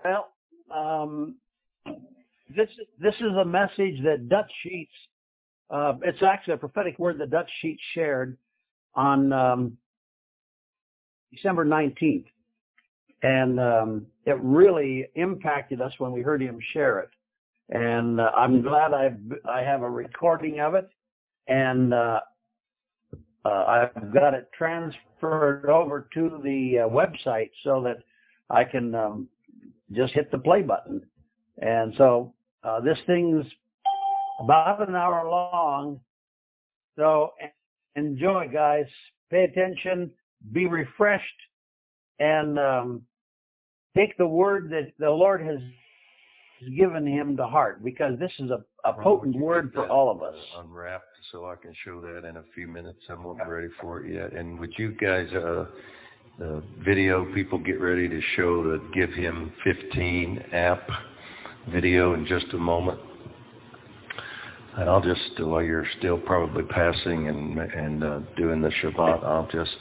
Well, this is a message that Dutch Sheets. It's actually a prophetic word that Dutch Sheets shared on December 19th, and it really impacted us when we heard him share it. And I'm glad I have a recording of it, and I've got it transferred over to the website so that I can just hit the play button. And so this thing's about an hour long. So enjoy, guys. Pay attention. Be refreshed. And take the word that the Lord has given him to heart, because this is a potent word for all of us. Unwrapped so I can show that in a few minutes. I'm not ready for it yet. And would you guys, the video people, get ready to show the Give Him 15 app video in just a moment. And I'll just, while you're still probably passing and doing the Shabbat, I'll just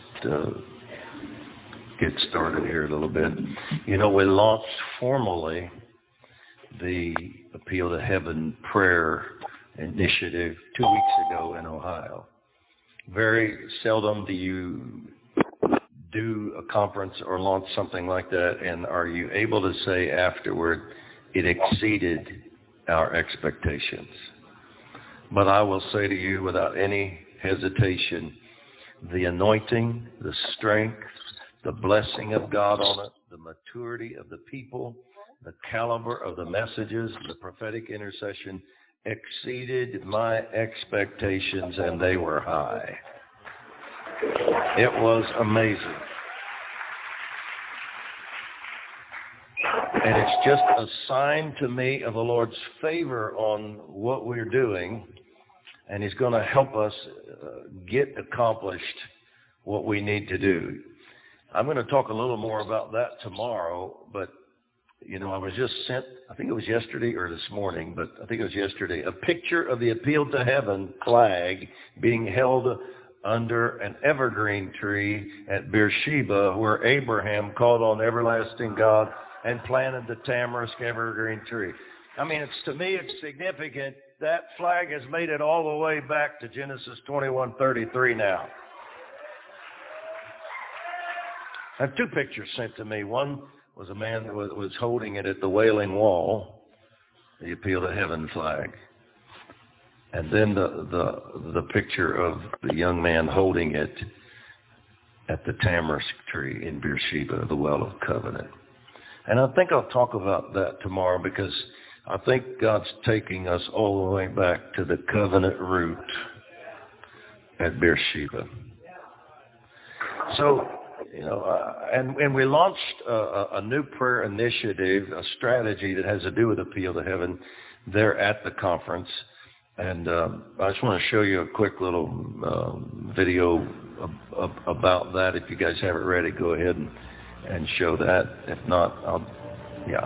get started here a little bit. You know, we launched formally the Appeal to Heaven prayer initiative 2 weeks ago in Ohio. Very seldom do you do a conference or launch something like that, and are you able to say afterward, it exceeded our expectations? But I will say to you without any hesitation, the anointing, the strength, the blessing of God on it, the maturity of the people, the caliber of the messages, the prophetic intercession exceeded my expectations, and they were high. It was amazing. And it's just a sign to me of the Lord's favor on what we're doing, and He's going to help us get accomplished what we need to do. I'm going to talk a little more about that tomorrow, but you know, I was just sent, I think it was yesterday or this morning, but I think it was yesterday, a picture of the Appeal to Heaven flag being held under an evergreen tree at Beersheba, where Abraham called on everlasting God and planted the tamarisk evergreen tree. I mean, to me, it's significant. That flag has made it all the way back to Genesis 21:33 now. I have two pictures sent to me. One was a man that was holding it at the Wailing Wall, the Appeal to Heaven flag. And then the picture of the young man holding it at the tamarisk tree in Beersheba, the Well of Covenant. And I think I'll talk about that tomorrow, because I think God's taking us all the way back to the covenant root at Beersheba. So, you know, and we launched a new prayer initiative, a strategy that has to do with Appeal to Heaven there at the conference. And I just want to show you a quick little video about that. If you guys have it ready, go ahead and show that. If not, yeah,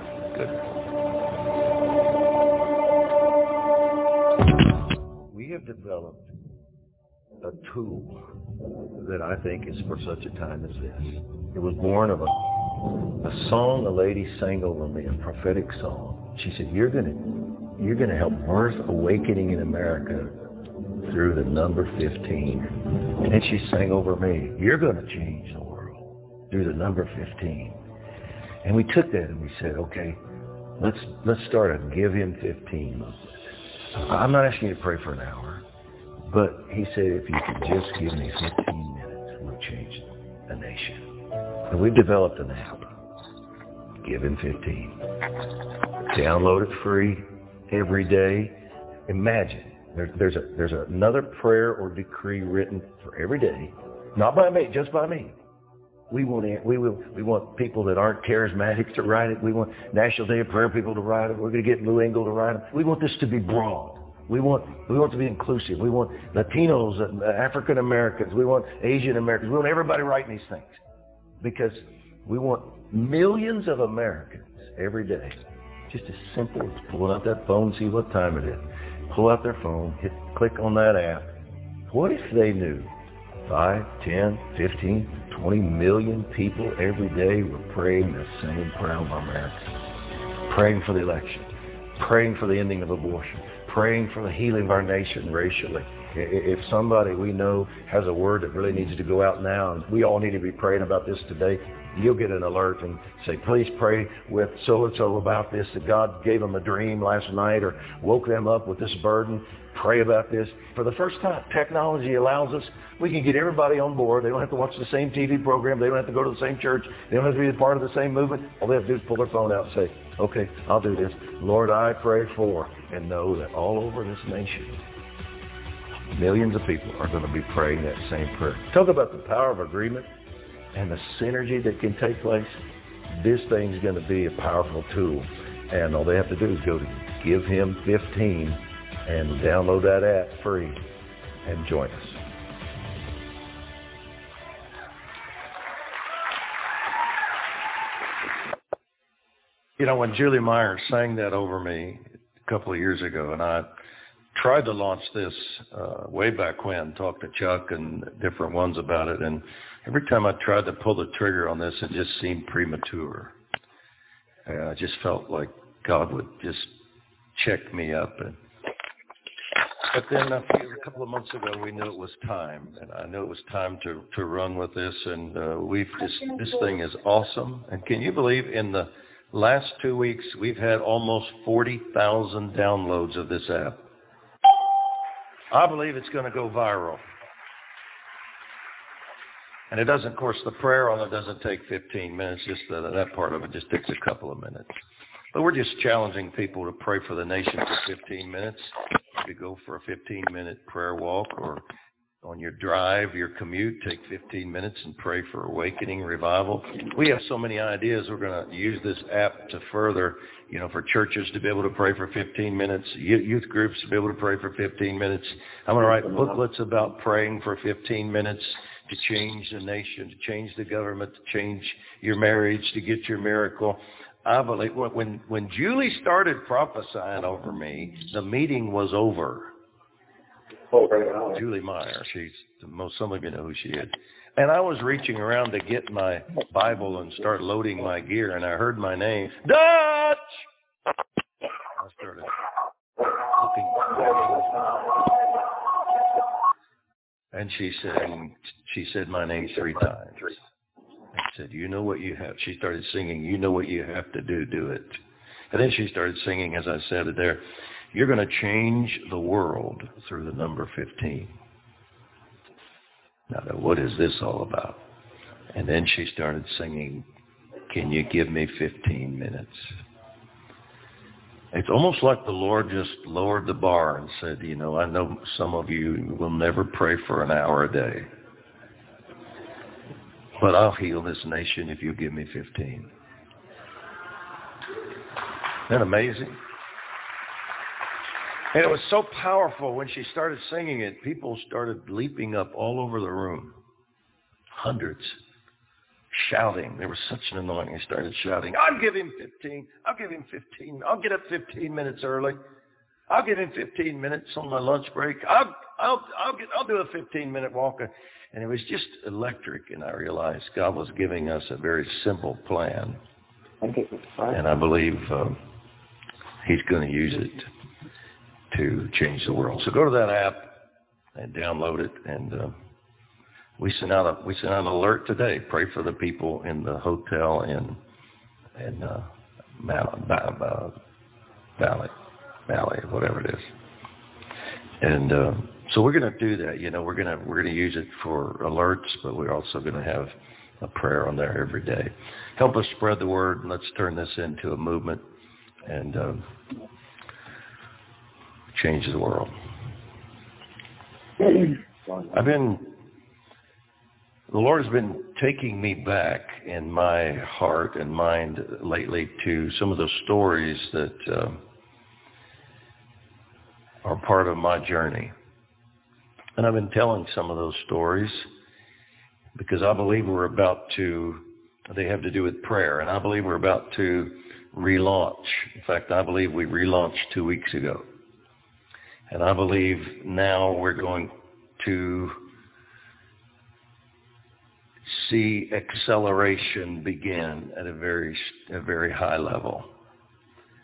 good. We have developed a tool that I think is for such a time as this. It was born of a song a lady sang over me, a prophetic song. She said, you're going to help birth awakening in America through the number 15. And she sang over me, you're going to change the world through the number 15. And we took that and we said, okay, let's start a Give Him 15 movement. I'm not asking you to pray for an hour, but he said, if you could just give me 15 minutes, we'll change the nation. And we've developed an app, Give Him 15. Download it free every day. Imagine, there's another prayer or decree written for every day, not by me, just by me. We want people that aren't charismatic to write it. We want National Day of Prayer people to write it. We're going to get Lou Engle to write it. We want this to be broad. We want to be inclusive. We want Latinos, African Americans. We want Asian Americans. We want everybody writing these things, because we want millions of Americans every day. Just as simple as pulling out that phone, see what time it is. Pull out their phone, click on that app. What if they knew 5, 10, 15, 20 million people every day were praying the same prayer of America? praying for the election, praying for the ending of abortion, praying for the healing of our nation racially. If somebody we know has a word that really needs to go out now, and we all need to be praying about this today, you'll get an alert and say, please pray with so-and-so about this, that God gave them a dream last night or woke them up with this burden. Pray about this. For the first time, technology allows us, we can get everybody on board. They don't have to watch the same TV program. They don't have to go to the same church. They don't have to be a part of the same movement. All they have to do is pull their phone out and say, okay, I'll do this. Lord, I pray for, and know that all over this nation, millions of people are going to be praying that same prayer. Talk about the power of agreement and the synergy that can take place. This thing's going to be a powerful tool. And all they have to do is go to Give Him 15 and download that app free and join us. You know, when Julie Myers sang that over me a couple of years ago, and I tried to launch this way back when, talked to Chuck and different ones about it, and every time I tried to pull the trigger on this, it just seemed premature. And I just felt like God would just check me up. But then a couple of months ago, we knew it was time, and I knew it was time to run with this, and this thing is awesome. And can you believe in the last 2 weeks, we've had almost 40,000 downloads of this app. I believe it's going to go viral. And it doesn't, of course, the prayer on it doesn't take 15 minutes. Just that part of it just takes a couple of minutes. But we're just challenging people to pray for the nation for 15 minutes. You go for a 15-minute prayer walk, or on your drive, your commute, take 15 minutes and pray for awakening, revival. We have so many ideas. We're going to use this app to further, for churches to be able to pray for 15 minutes, youth groups to be able to pray for 15 minutes. I'm going to write booklets about praying for 15 minutes to change the nation, to change the government, to change your marriage, to get your miracle. I believe when Julie started prophesying over me, the meeting was over. Julie Meyer, some of you know who she is. And I was reaching around to get my Bible and start loading my gear, and I heard my name, Dutch! I started looking. And she said my name 3 times. I said, you know what you have. She started singing, you know what you have to do it. And then she started singing, as I said it there, you're going to change the world through the number 15. Now, what is this all about? And then she started singing, can you give me 15 minutes? It's almost like the Lord just lowered the bar and said, I know some of you will never pray for an hour a day, but I'll heal this nation if you give me 15. Isn't that amazing? And it was so powerful when she started singing it, people started leaping up all over the room. Hundreds. Shouting. There was such an anointing. They started shouting, I'll give him 15. I'll give him 15. I'll get up 15 minutes early. I'll give him 15 minutes on my lunch break. I'll do a 15-minute walk. And it was just electric. And I realized God was giving us a very simple plan. And I believe He's going to use it to change the world. So go to that app and download it, and we sent out an alert today. Pray for the people in the hotel in Valley, whatever it is. And so we're going to do that. We're going to use it for alerts, but we're also going to have a prayer on there every day. Help us spread the word, and let's turn this into a movement and change the world. The Lord has been taking me back in my heart and mind lately to some of the stories that are part of my journey. And I've been telling some of those stories because I believe they have to do with prayer, and I believe we're about to relaunch. In fact, I believe we relaunched 2 weeks ago. And I believe now we're going to see acceleration begin at a very high level.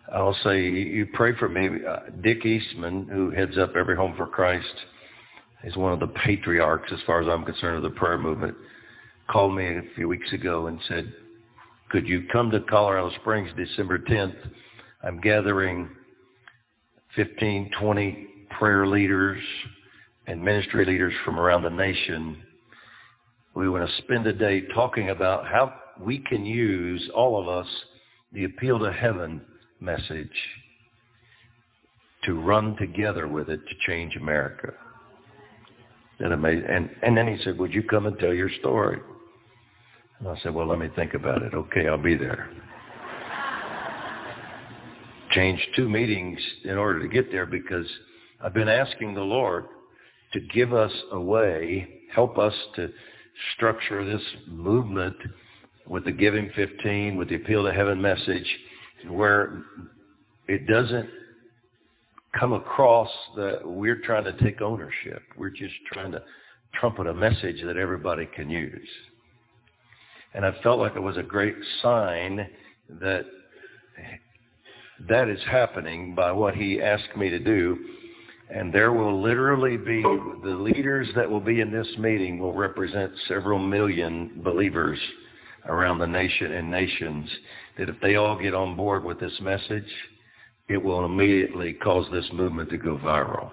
I'll say, you pray for me. Dick Eastman, who heads up Every Home for Christ, is one of the patriarchs, as far as I'm concerned, of the prayer movement, called me a few weeks ago and said, could you come to Colorado Springs December 10th? I'm gathering 15, 20 prayer leaders and ministry leaders from around the nation. We want to spend a day talking about how we can use, all of us, the appeal to heaven message to run together with it to change America. And then he said, would you come and tell your story? And I said, well, let me think about it. Okay, I'll be there. Changed 2 meetings in order to get there because I've been asking the Lord to give us a way, help us to structure this movement with the Giving 15, with the Appeal to Heaven message, where it doesn't come across that we're trying to take ownership. We're just trying to trumpet a message that everybody can use. And I felt like it was a great sign that that is happening by what he asked me to do. And there will literally be, the leaders that will be in this meeting will represent several million believers around the nation and nations, that if they all get on board with this message, it will immediately cause this movement to go viral.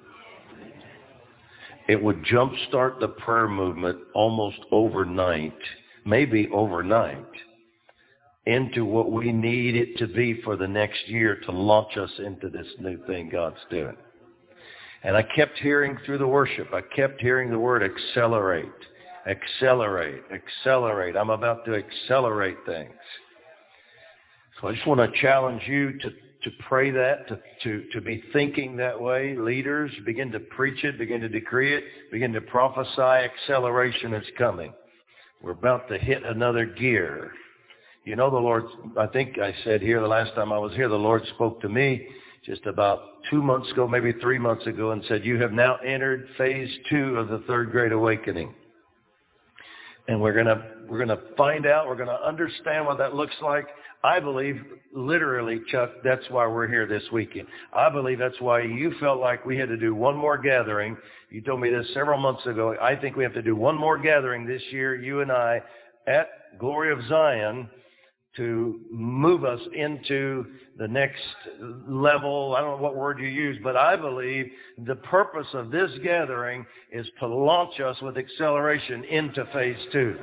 It would jumpstart the prayer movement almost overnight, maybe overnight, into what we need it to be for the next year to launch us into this new thing God's doing. And I kept hearing through the worship, I kept hearing the word accelerate, accelerate, accelerate. I'm about to accelerate things. So I just want to challenge you to pray that, to be thinking that way. Leaders, begin to preach it, begin to decree it, begin to prophesy. Acceleration is coming. We're about to hit another gear. You know, the Lord, I think I said here the last time I was here, the Lord spoke to me just about 2 months ago, maybe 3 months ago, and said, you have now entered phase 2 of the Third Great Awakening. And we're gonna find out, we're gonna understand what that looks like. I believe, literally, Chuck, that's why we're here this weekend. I believe that's why you felt like we had to do one more gathering. You told me this several months ago. I think we have to do one more gathering this year, you and I, at Glory of Zion, to move us into the next level. I don't know what word you use, but I believe the purpose of this gathering is to launch us with acceleration into phase 2.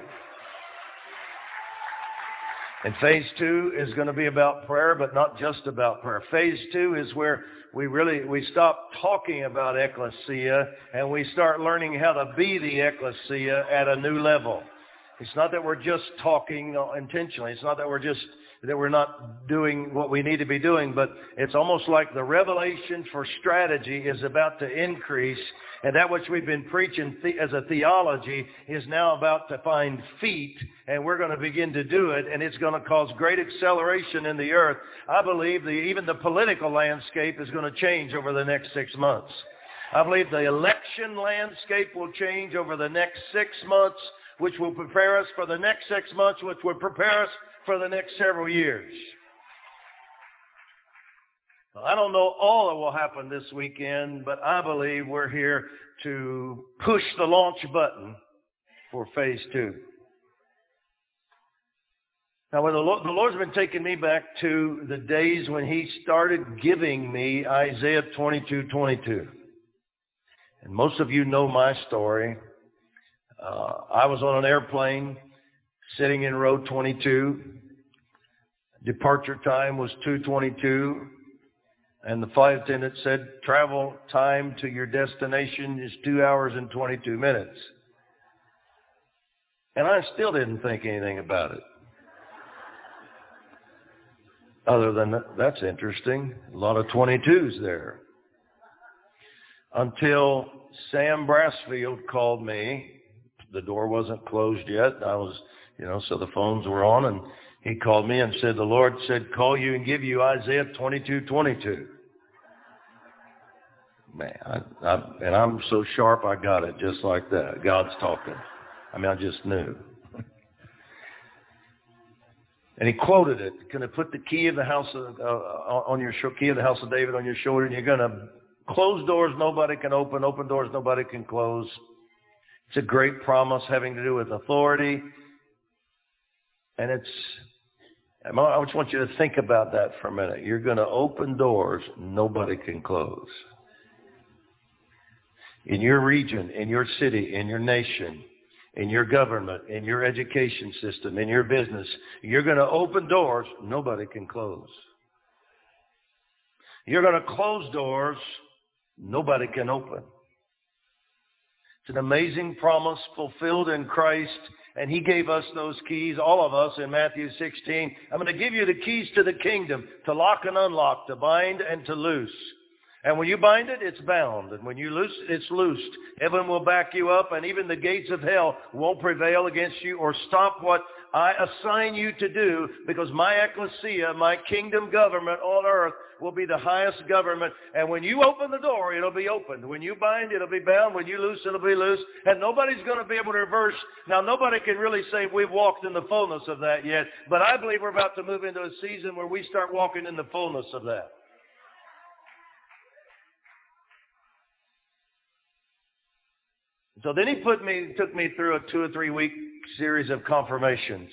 And phase 2 is going to be about prayer, but not just about prayer. Phase 2 is where we stop talking about ecclesia and we start learning how to be the ecclesia at a new level. It's not that we're just talking intentionally. It's not that we're not doing what we need to be doing, but it's almost like the revelation for strategy is about to increase, and that which we've been preaching as a theology is now about to find feet, and we're going to begin to do it, and it's going to cause great acceleration in the earth. I believe even the political landscape is going to change over the next 6 months. I believe the election landscape will change over the next 6 months, which will prepare us for the next 6 months, which will prepare us for the next several years. I don't know all that will happen this weekend, but I believe we're here to push the launch button for phase 2. Now, the Lord's been taking me back to the days when He started giving me Isaiah 22:22. And most of you know my story. I was on an airplane sitting in row 22. Departure time was 2:22. And the flight attendant said, travel time to your destination is 2 hours and 22 minutes. And I still didn't think anything about it. Other than that's interesting. A lot of 22s there. Until Sam Brassfield called me. The door wasn't closed yet. I was, so the phones were on, and he called me and said, the Lord said, call you and give you Isaiah 22:22. Man, and I'm so sharp, I got it just like that. God's talking. I just knew. And he quoted it. You're going to put the key of the house on your key of the house of David on your shoulder, and you're going to close doors nobody can open doors nobody can close. It's a great promise having to do with authority. And I just want you to think about that for a minute. You're going to open doors nobody can close. In your region, in your city, in your nation, in your government, in your education system, in your business, you're going to open doors nobody can close. You're going to close doors nobody can open. It's an amazing promise fulfilled in Christ, and he gave us those keys, all of us, in Matthew 16. I'm going to give you the keys to the kingdom, to lock and unlock, to bind and to loose. And when you bind it, it's bound. And when you loose it, it's loosed. Heaven will back you up, and even the gates of hell won't prevail against you or stop what I assign you to do, because my ecclesia, my kingdom government on earth, will be the highest government. And when you open the door, it'll be opened. When you bind, it'll be bound. When you loose, it'll be loose. And nobody's going to be able to reverse. Now, nobody can really say we've walked in the fullness of that yet, but I believe we're about to move into a season where we start walking in the fullness of that. So then he took me through a 2 or 3 week series of confirmations.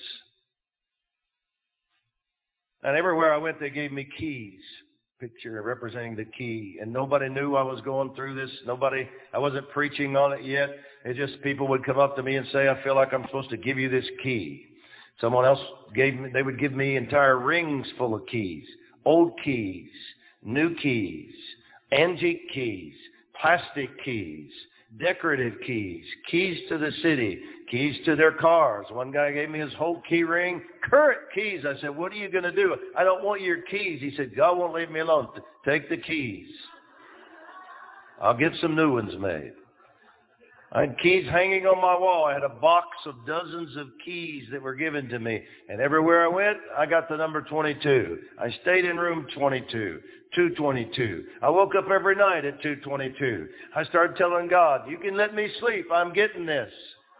And everywhere I went, they gave me keys, picture representing the key. And nobody knew I was going through this. I wasn't preaching on it yet. It just, people would come up to me and say, I feel like I'm supposed to give you this key. Someone else they would give me entire rings full of keys, old keys, new keys, antique keys, plastic keys, decorative keys, keys to the city, keys to their cars. One guy gave me his whole key ring, current keys. I said, what are you going to do? I don't want your keys. He said, God won't leave me alone. Take the keys. I'll get some new ones made. I had keys hanging on my wall. I had a box of dozens of keys that were given to me. And everywhere I went, I got the number 22. I stayed in room 22, 222. I woke up every night at 222. I started telling God, you can let me sleep. I'm getting this.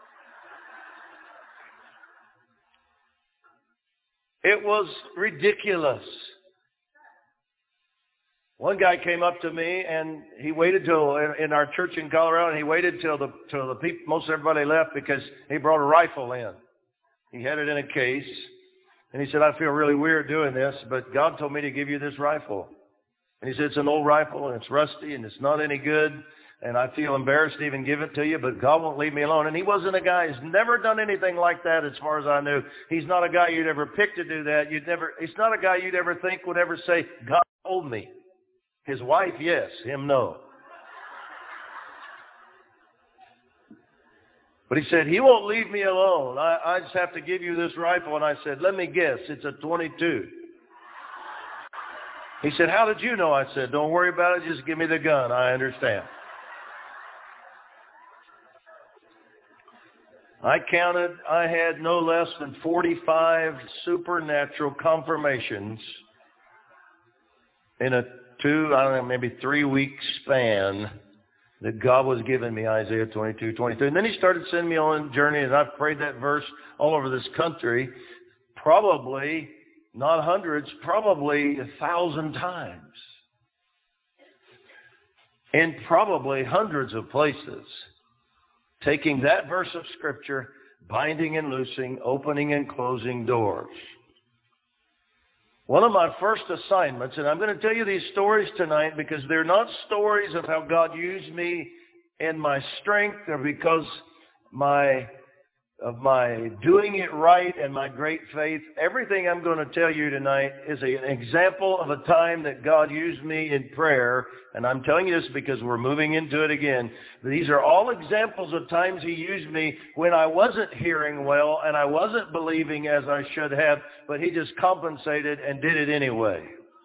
It was ridiculous. One guy came up to me, and he waited till, in our church in Colorado, and he waited till the people, most everybody left, because he brought a rifle in. He had it in a case, and he said, I feel really weird doing this, but God told me to give you this rifle. And he said, it's an old rifle, and it's rusty, and it's not any good, and I feel embarrassed to even give it to you, but God won't leave me alone. And he wasn't a guy who's never done anything like that as far as I knew. He's not a guy you'd ever pick to do that. He's not a guy you'd ever think would ever say, God told me. His wife, yes. Him, no. But he said, he won't leave me alone. I just have to give you this rifle. And I said, let me guess. It's a 22. He said, how did you know? I said, don't worry about it. Just give me the gun. I understand. I counted. I had no less than 45 supernatural confirmations in a 3 week span that God was giving me, Isaiah 22:22. And then he started sending me on a journey, and I've prayed that verse all over this country, probably not hundreds, probably 1,000 times. In probably hundreds of places, taking that verse of Scripture, binding and loosing, opening and closing doors. One of my first assignments, and I'm going to tell you these stories tonight because they're not stories of how God used me in my strength or because of my doing it right and my great faith. Everything I'm going to tell you tonight is an example of a time that God used me in prayer. And I'm telling you this because we're moving into it again. These are all examples of times he used me when I wasn't hearing well and I wasn't believing as I should have, but he just compensated and did it anyway.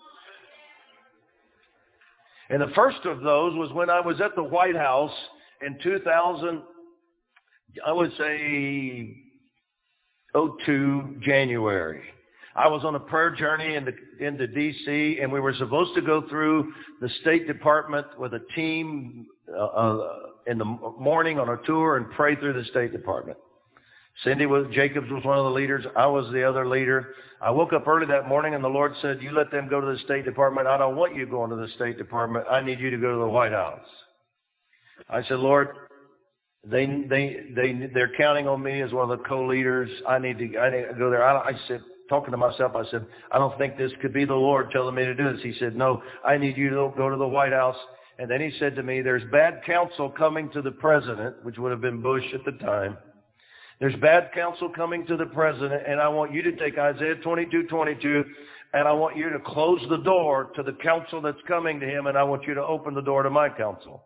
And the first of those was when I was at the White House in 2000, I would say 2002, January. I was on a prayer journey into D.C., and we were supposed to go through the State Department with a team in the morning on a tour and pray through the State Department. Jacobs was one of the leaders. I was the other leader. I woke up early that morning and the Lord said, you let them go to the State Department. I don't want you going to the State Department. I need you to go to the White House. I said, Lord, they're counting on me as one of the co-leaders. I need to go there. I said, talking to myself, I said, I don't think this could be the Lord telling me to do this. He said, no, I need you to go to the White House. And then he said to me, there's bad counsel coming to the president, which would have been Bush at the time. There's bad counsel coming to the president, and I want you to take Isaiah 22:22, and I want you to close the door to the counsel that's coming to him, and I want you to open the door to my counsel.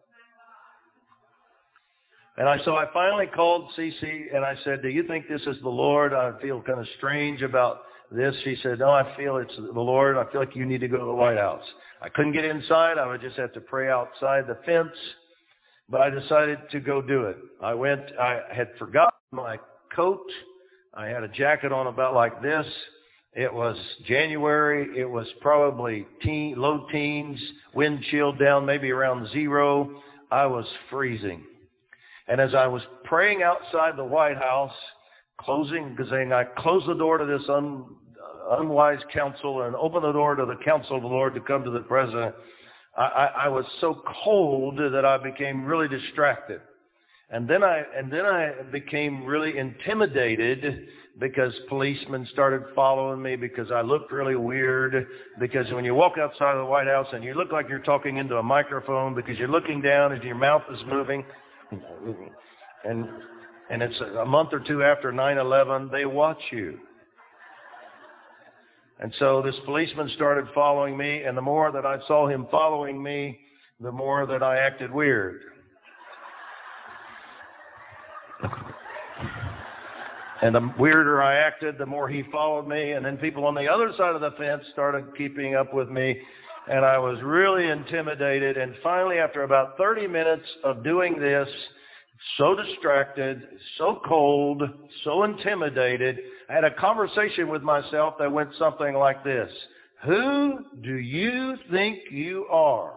And so I finally called Cece, and I said, do you think this is the Lord? I feel kind of strange about this. She said, no, I feel it's the Lord. I feel like you need to go to the White House. I couldn't get inside. I would just have to pray outside the fence. But I decided to go do it. I went. I had forgotten my coat. I had a jacket on about like this. It was January. It was probably low teens, wind chill down maybe around 0. I was freezing. And as I was praying outside the White House, saying I closed the door to this unwise counsel and opened the door to the counsel of the Lord to come to the president, I was so cold that I became really distracted. And then I became really intimidated because policemen started following me because I looked really weird. Because when you walk outside of the White House and you look like you're talking into a microphone because you're looking down and your mouth is moving, and it's a month or two after 9/11, they watch you. And so this policeman started following me, and the more that I saw him following me, the more that I acted weird. And the weirder I acted, the more he followed me, and then people on the other side of the fence started keeping up with me, and I was really intimidated. And finally, after about 30 minutes of doing this, so distracted, so cold, so intimidated, I had a conversation with myself that went something like this. Who do you think you are?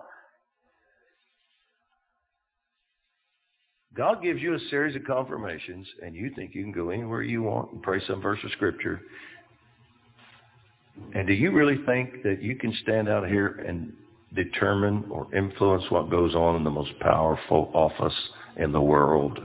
God gives you a series of confirmations, and you think you can go anywhere you want and pray some verse of Scripture. And do you really think that you can stand out here and determine or influence what goes on in the most powerful office in the world?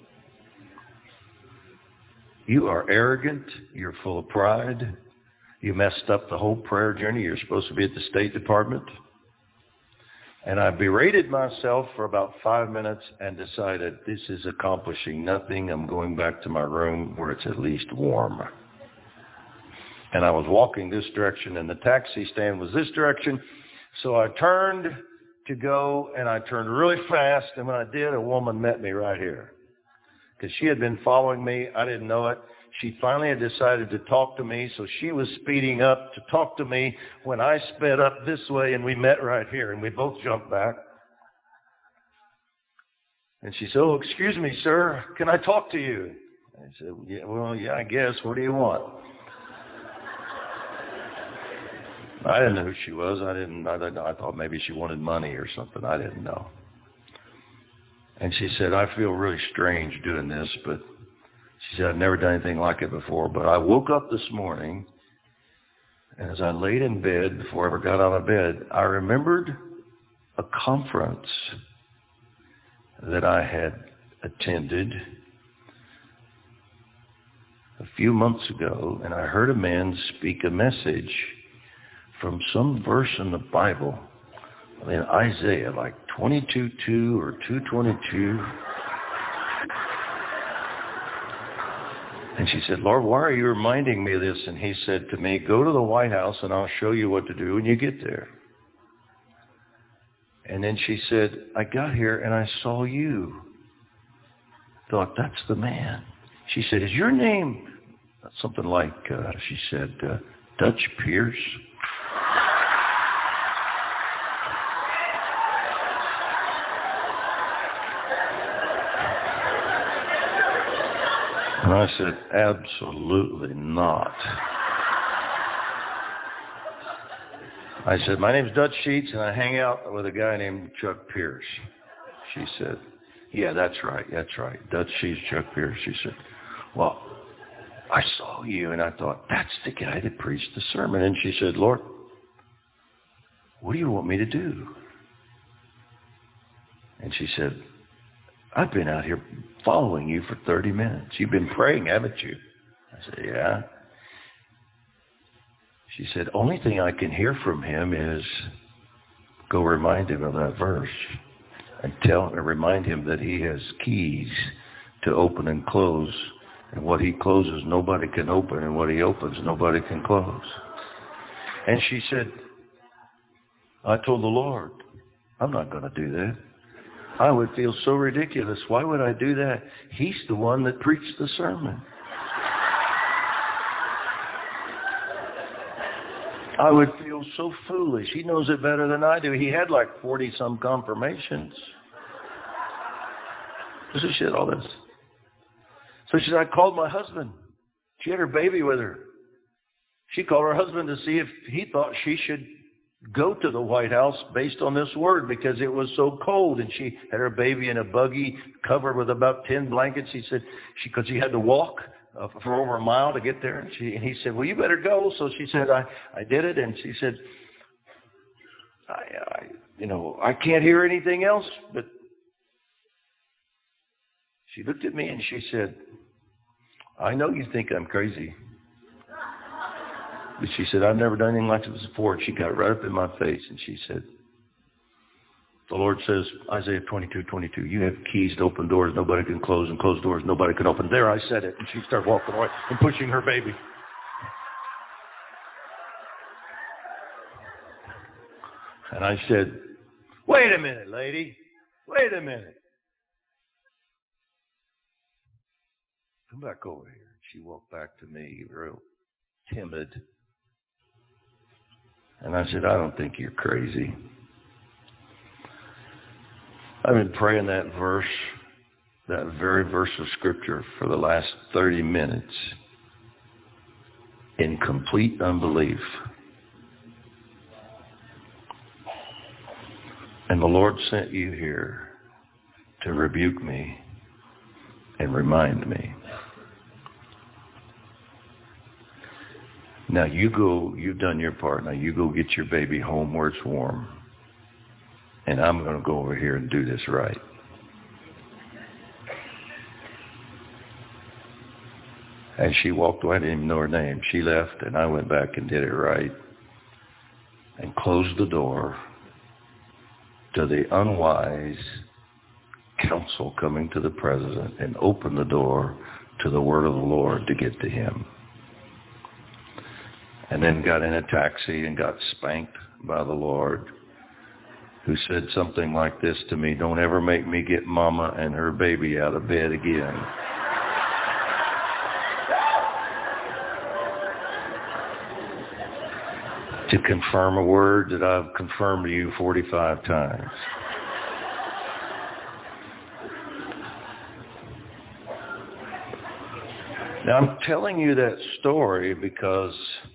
You are arrogant. You're full of pride. You messed up the whole prayer journey. You're supposed to be at the State Department. And I berated myself for about 5 minutes and decided this is accomplishing nothing. I'm going back to my room where it's at least warm. And I was walking this direction, and the taxi stand was this direction. So I turned to go, and I turned really fast. And when I did, a woman met me right here. Because she had been following me. I didn't know it. She finally had decided to talk to me, so she was speeding up to talk to me when I sped up this way, and we met right here, and we both jumped back. And she said, oh, excuse me, sir, can I talk to you? I said, yeah, I guess. What do you want? I didn't know who she was. I thought maybe she wanted money or something. I didn't know. And she said, I feel really strange doing this, but she said, I've never done anything like it before. But I woke up this morning, and as I laid in bed, before I ever got out of bed, I remembered a conference that I had attended a few months ago, and I heard a man speak a message from some verse in the Bible, in Isaiah, like 22:2 or 2:22. And she said, Lord, why are you reminding me of this? And he said to me, go to the White House and I'll show you what to do when you get there. And then she said, I got here and I saw you. Thought, that's the man. She said, is your name something like, she said, Dutch Pierce? And I said, absolutely not. I said, my name's Dutch Sheets, and I hang out with a guy named Chuck Pierce. She said, yeah, that's right. Dutch Sheets, Chuck Pierce. She said, well, I saw you, and I thought, that's the guy that preached the sermon. And she said, Lord, what do you want me to do? And she said, I've been out here following you for 30 minutes. You've been praying, haven't you? I said, yeah. She said, only thing I can hear from him is go remind him of that verse and remind him that he has keys to open and close. And what he closes, nobody can open. And what he opens, nobody can close. And she said, I told the Lord, I'm not going to do that. I would feel so ridiculous. Why would I do that? He's the one that preached the sermon. I would feel so foolish. He knows it better than I do. He had like 40-some confirmations. So she said all this. So she said, I called my husband. She had her baby with her. She called her husband to see if he thought she should go to the White House based on this word because it was so cold. And she had her baby in a buggy covered with about 10 blankets. He said, because she had to walk for over a mile to get there. And he said, well, you better go. So she said, I did it. And she said, I can't hear anything else. But she looked at me and she said, I know you think I'm crazy. But she said, I've never done anything like this before. And she got right up in my face and she said, the Lord says, Isaiah 22:22, you have keys to open doors nobody can close and close doors nobody can open. There, I said it. And she started walking away and pushing her baby. And I said, wait a minute, lady. Wait a minute. Come back over here. She walked back to me, real timid. And I said, I don't think you're crazy. I've been praying that verse, that very verse of Scripture for the last 30 minutes in complete unbelief. And the Lord sent you here to rebuke me and remind me. Now you go, you've done your part. Now you go get your baby home where it's warm. And I'm going to go over here and do this right. And she walked away. I didn't even know her name. She left, and I went back and did it right. And closed the door to the unwise counsel coming to the president and opened the door to the word of the Lord to get to him. And then got in a taxi and got spanked by the Lord, who said something like this to me, don't ever make me get Mama and her baby out of bed again. To confirm a word that I've confirmed to you 45 times. Now I'm telling you that story because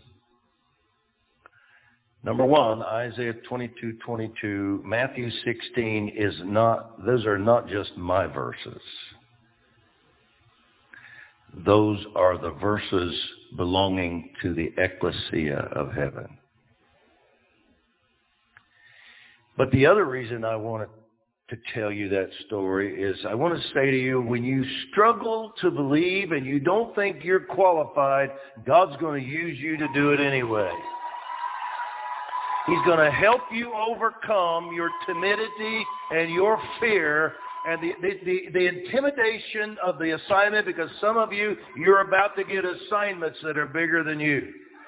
number one, Isaiah 22:22, Matthew 16 those are not just my verses. Those are the verses belonging to the ecclesia of heaven. But the other reason I wanted to tell you that story is I want to say to you, when you struggle to believe and you don't think you're qualified, God's going to use you to do it anyway. He's going to help you overcome your timidity and your fear and the intimidation of the assignment, because some of you, you're about to get assignments that are bigger than you.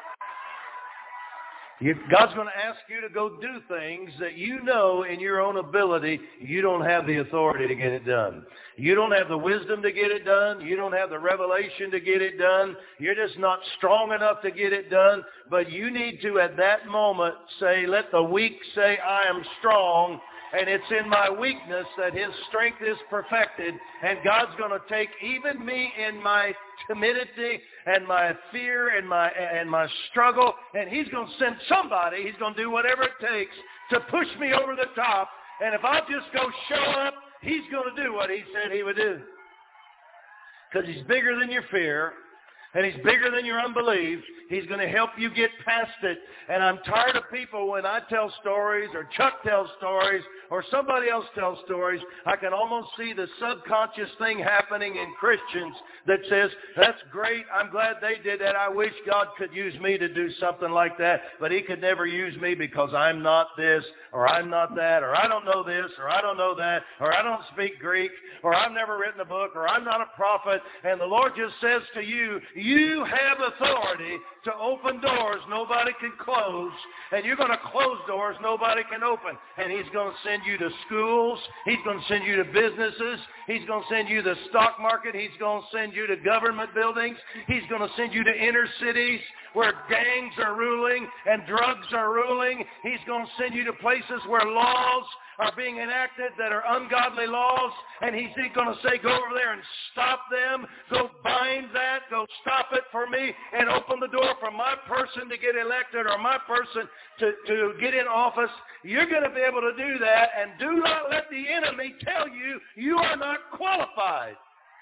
God's going to ask you to go do things that you know in your own ability you don't have the authority to get it done. You don't have the wisdom to get it done. You don't have the revelation to get it done. You're just not strong enough to get it done. But you need to, at that moment, say, let the weak say, I am strong. And it's in my weakness that his strength is perfected. And God's going to take even me in my timidity and my fear and my struggle, and he's going to send somebody. He's going to do whatever it takes to push me over the top. And if I'll just go show up, he's going to do what he said he would do. Because he's bigger than your fear. And He's bigger than your unbelief. He's going to help you get past it. And I'm tired of people when I tell stories or Chuck tells stories or somebody else tells stories, I can almost see the subconscious thing happening in Christians that says, that's great, I'm glad they did that. I wish God could use me to do something like that, but He could never use me because I'm not this or I'm not that or I don't know this or I don't know that or I don't speak Greek or I've never written a book or I'm not a prophet. And the Lord just says to you, you have authority to open doors nobody can close, and you're going to close doors nobody can open. And He's going to send you to schools. He's going to send you to businesses. He's going to send you to the stock market. He's going to send you to government buildings. He's going to send you to inner cities where gangs are ruling and drugs are ruling. He's going to send you to places where laws are being enacted that are ungodly laws, and He's going to say, go over there and stop them, go bind that, go stop it for me, and open the door for my person to get elected or my person to get in office. You're going to be able to do that, and do not let the enemy tell you you are not qualified.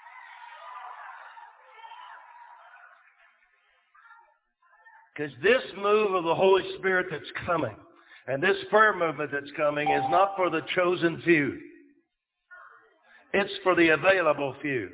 Because this move of the Holy Spirit that's coming, and this prayer movement that's coming, is not for the chosen few. It's for the available few.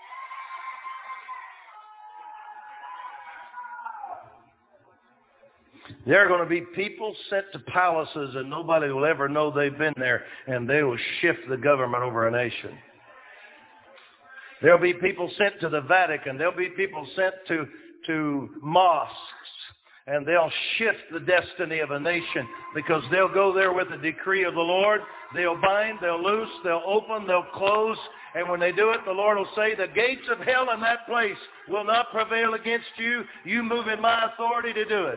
There are going to be people sent to palaces and nobody will ever know they've been there, and they will shift the government over a nation. There'll be people sent to the Vatican. There'll be people sent to mosques. And they'll shift the destiny of a nation because they'll go there with the decree of the Lord. They'll bind, they'll loose, they'll open, they'll close. And when they do it, the Lord will say, the gates of hell in that place will not prevail against you. You move in my authority to do it.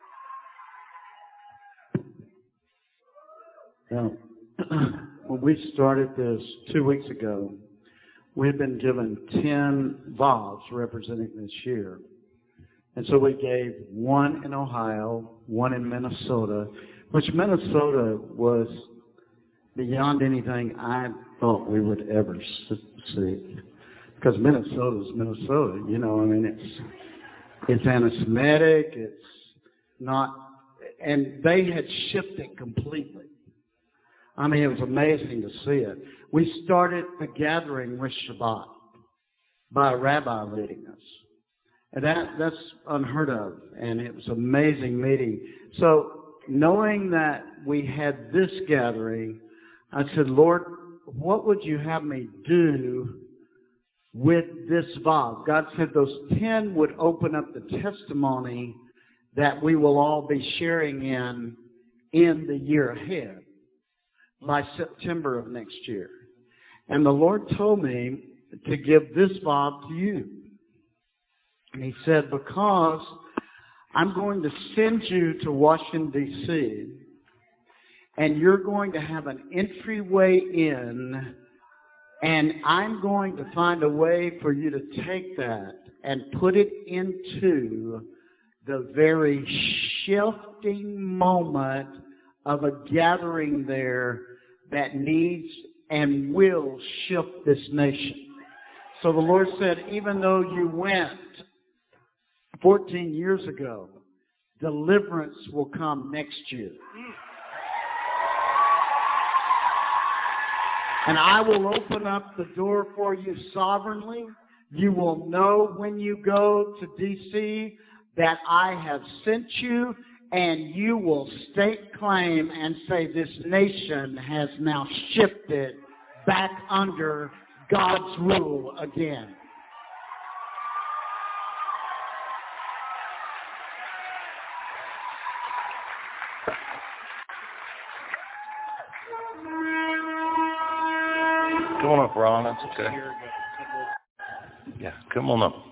Now, when we started this 2 weeks ago, we had been given 10 vows representing this year. And so we gave one in Ohio, one in Minnesota, which Minnesota was beyond anything I thought we would ever see. Because Minnesota's Minnesota, you know, I mean, it's anti-Semitic, it's not, and they had shifted completely. I mean, it was amazing to see it. We started the gathering with Shabbat by a rabbi leading us. And that's unheard of, and it was an amazing meeting. So knowing that we had this gathering, I said, Lord, what would you have me do with this vow? God said those 10 would open up the testimony that we will all be sharing in the year ahead by September of next year. And the Lord told me to give this vow to you. And He said, because I'm going to send you to Washington, D.C., and you're going to have an entryway in, and I'm going to find a way for you to take that and put it into the very shifting moment of a gathering there that needs and will shift this nation. So the Lord said, even though you went 14 years ago, deliverance will come next year. And I will open up the door for you sovereignly. You will know when you go to D.C. that I have sent you, and you will stake claim and say this nation has now shifted back under God's rule again. Come on up, Ron. That's okay. Yeah, come on up.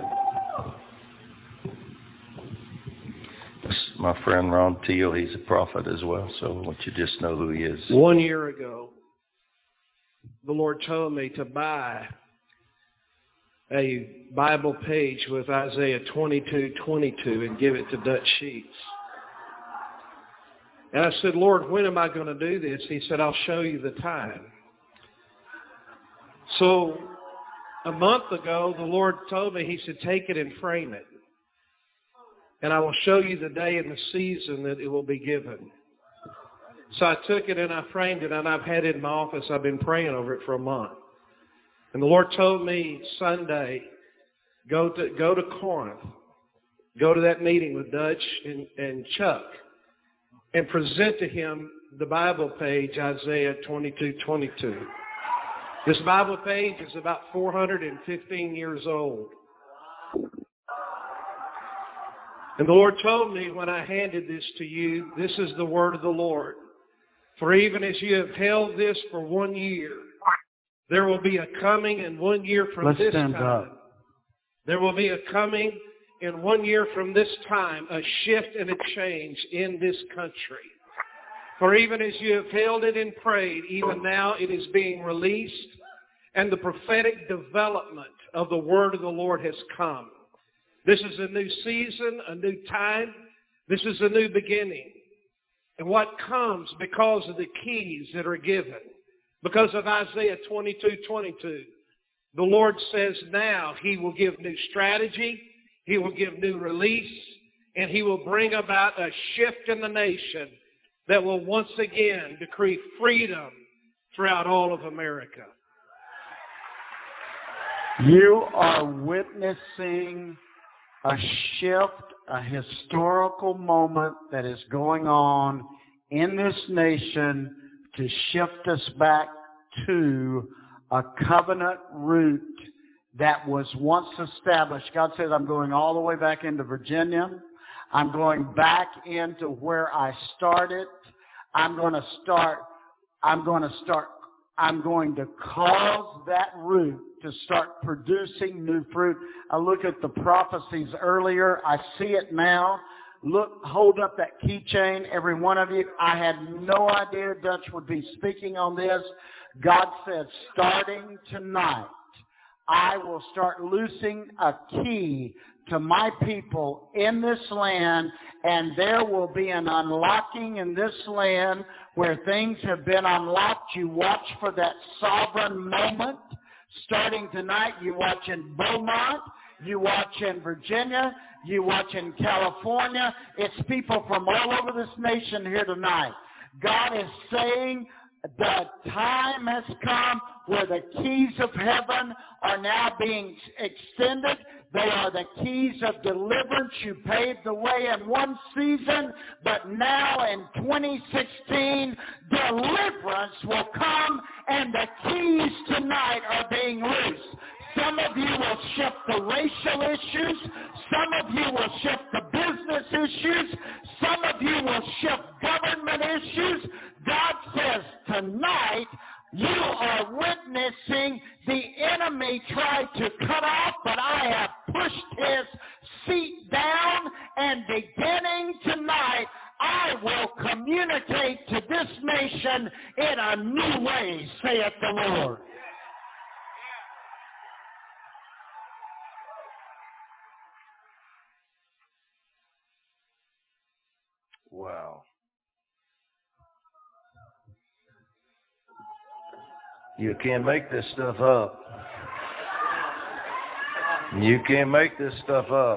This is my friend Ron Teal. He's a prophet as well, so I want you to just know who he is. 1 year ago, the Lord told me to buy a Bible page with Isaiah 22:22 and give it to Dutch Sheets. And I said, Lord, when am I going to do this? He said, I'll show you the time. So A month ago, the Lord told me, He said, take it and frame it. And I will show you the day and the season that it will be given. So I took it and I framed it, and I've had it in my office. I've been praying over it for a month. And the Lord told me Sunday, go to Corinth. Go to that meeting with Dutch and Chuck and present to him the Bible page, Isaiah 22:22. This Bible page is about 415 years old. And the Lord told me when I handed this to you, this is the word of the Lord. For even as you have held this for 1 year, there will be a coming in 1 year from this time. There will be a coming in 1 year from this time, a shift and a change in this country. For even as you have held it and prayed, even now it is being released, and the prophetic development of the word of the Lord has come. This is a new season, a new time. This is a new beginning. And what comes because of the keys that are given, because of Isaiah 22:22, the Lord says now He will give new strategy, He will give new release, and He will bring about a shift in the nation that will once again decree freedom throughout all of America. You are witnessing a shift, a historical moment that is going on in this nation to shift us back to a covenant root that was once established. God says, I'm going all the way back into Virginia. I'm going back into where I started. I'm going to cause that root to start producing new fruit. I look at the prophecies earlier. I see it now. Look, hold up that keychain, every one of you. I had no idea Dutch would be speaking on this. God said, starting tonight, I will start loosing a key to my people in this land, and there will be an unlocking in this land where things have been unlocked. You watch for that sovereign moment. Starting tonight, you watch in Beaumont, you watch in Virginia, you watch in California. It's people from all over this nation here tonight. God is saying the time has come where the keys of heaven are now being extended. They are the keys of deliverance. You paved the way in one season, but now in 2016, deliverance will come, and the keys tonight are being loosed. Some of you will shift the racial issues. Some of you will shift the business issues. Some of you will shift government issues. God says tonight, you are witnessing the enemy try to cut off, but I have pushed his seat down, and beginning tonight, I will communicate to this nation in a new way, saith the Lord. Wow. You can't make this stuff up. You can't make this stuff up.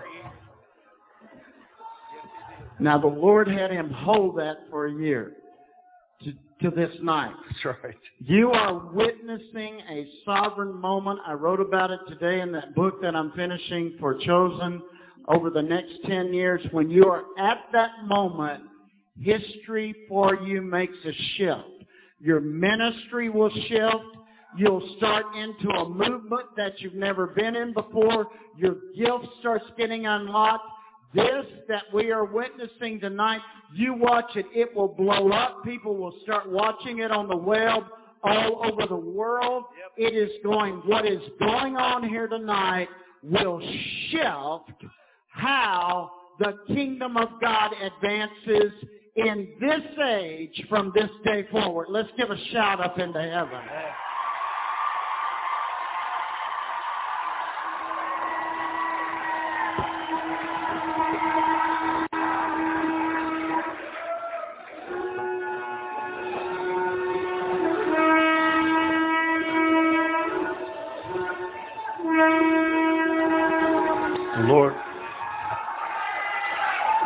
Now, the Lord had him hold that for a year to this night. That's right. You are witnessing a sovereign moment. I wrote about it today in that book that I'm finishing for Chosen over the next 10 years. When you are at that moment, history for you makes a shift. Your ministry will shift. You'll start into a movement that you've never been in before. Your gift starts getting unlocked. This that we are witnessing tonight, you watch it, it will blow up. People will start watching it on the web all over the world. It is what is going on here tonight will shift how the kingdom of God advances in this age from this day forward. Let's give a shout up into heaven.